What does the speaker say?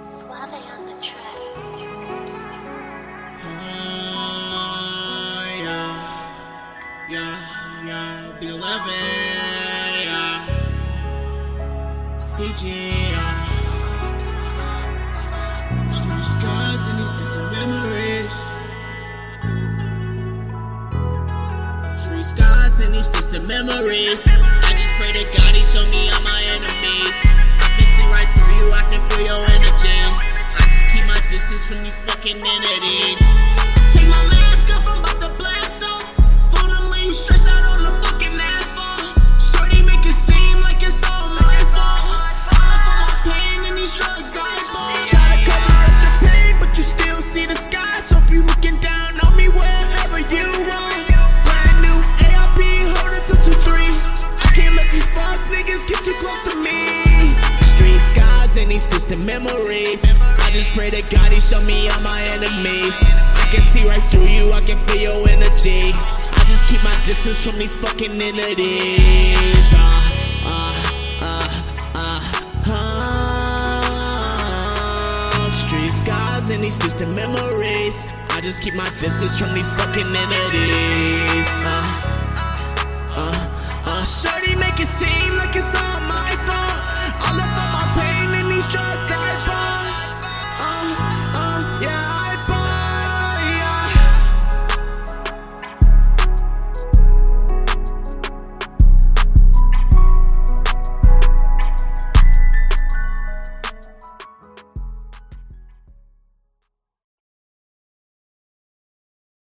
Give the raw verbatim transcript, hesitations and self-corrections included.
Suave on the track. Oh, yeah, yeah, yeah, beloved, yeah, P G, yeah. Street scars and these distant memories. Street scars and these distant memories. I just pray to God He show me all my enemies. I can see right through you, I can feel your energy. I just keep my distance from these fucking entities. Take my mask off, I'm about to blast off. Phone them lean stressed out on the fucking asphalt. Shorty make it seem like it's all my fault. I left all my pain and these drugs I bought. Try to cover up the pain, but you still see the skies. Hope you looking down on me wherever you are. Brand new A R P, hold it two two three. I can't let these fuck niggas get too close to me. Street skies and these distant memories. I just pray to God He show me all my enemies. I can see right through you, I can feel your energy. I just keep my distance from these fucking entities. Uh, uh, uh, uh, uh. Street skies and these distant memories. I just keep my distance from these fucking entities. Uh, uh, uh, shorty